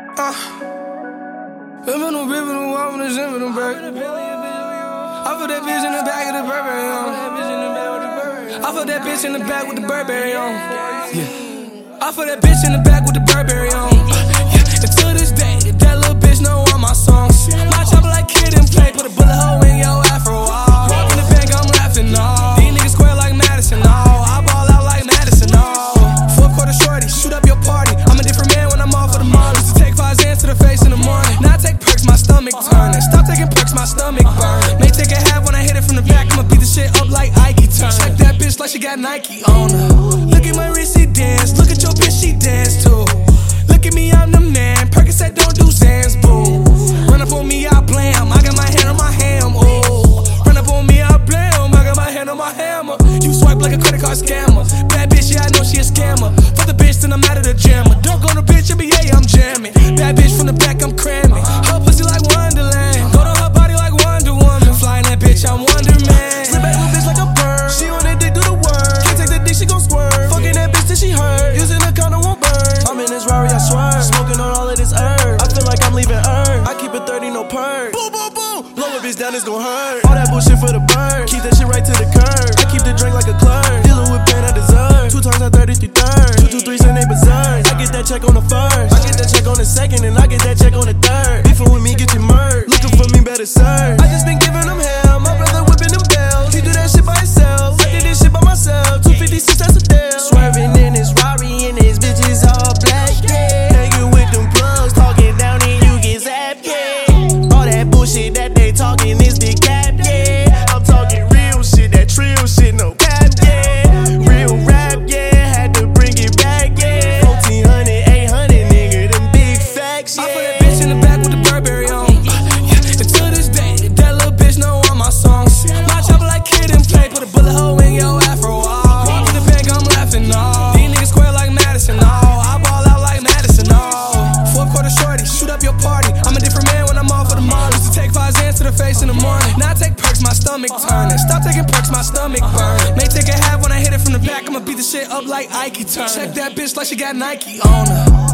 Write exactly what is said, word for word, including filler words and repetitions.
Uh, Rippin' them, rippin' them, walkin' them, zippin' them, back. I put that bitch in the back of the Burberry on. I put that bitch in the back with the Burberry on. Yeah. I put that bitch in the back with the Burberry on. Yeah. And to this day, that little bitch know all my songs. My chopper like Kid and Play, put a bullet hole in your afro. Walk in the bank, I'm laughing, no. These niggas square like Madison, no. I ball out like Madison, no. Four quarter shorty, shoot up your party. I'm a different man when I'm off of the mall. Used to take five Zans to the face in the morning. Now I take perks, my stomach turning. Stop taking perks, my stomach burning. May take a half when I hit it from the back. I'ma beat the shit up like Ike turn. Check that bitch like she got Nike on her. Look at my wrist, she dance. Look at your bitch, she dance too. Look at me, I'm the man. Percocet don't do Zans, boom. Run up on me, I blam. I got my hand on my ham, ooh. Run up on me, I blam. I got my hand on my hammer. You swipe like a credit card scammer. Bad bitch, yeah, I know she a scammer. For the bitch, then I'm out of the jammer. Dunk on the bitch, N B A, I'm jamming. Bad bitch from the back, I'm cramming. Her pussy like Wonderland. Go to her body like Wonder Woman. Flying that bitch, I'm Wonder Man. Slip back little bitch like a bird. She on that dick, do the word. Can't take that dick, she gon' swerve. Fucking that bitch till she hurt. Using the condom won't burn. I'm in this Rari, I swear. Smoking on all of this herb. I feel like I'm leaving Earth. I keep it thirty, no perk. Boom, boom, boom. Blow a bitch down, it's gon' hurt. All that bullshit for the bird. Keep that shit right to the curb. I keep the drink like a clerk. Dealing with pain I deserve. Two times I thirty-three thirds. Two, two, threes and they berserk. I get that check on the first. I get that check on the second. And I get that check on the third. Beefing with me, get you murked. Looking for me, better serve. I just been giving them hell. My brother whipping them bells. He do that shit by himself. I did this shit by myself. two fifty-six, that's a deal. Swerving in his Rari and his bitches all black, yeah. Hanging with them plugs, talking down and you get zapped, yeah. All that bullshit that they talking is the cap, yeah. I'm talking real shit, that trill shit, no cap, yeah. Real rap, yeah, had to bring it back, yeah. fourteen hundred, eight hundred, nigga, them big facts, yeah. I put that bitch in the back with the Burberry on. Yeah. And to this day, that little bitch know all my songs. My chopper like Kid and Play, put a bullet hole in your afro. Walk in the bank, I'm laughing, no. These niggas square like Madison, no. I ball out like Madison, no. Four quarter shorty, shoot up your party. I'm a different man when I'm off of the mall. Used to take five Zans to the face in the morning. Now I take perks, my stomach turning. Stop taking perks, my stomach burning. May take a half when I hit it from the back. I'ma beat the shit up like Ike turn. Check that bitch like she got Nike on her.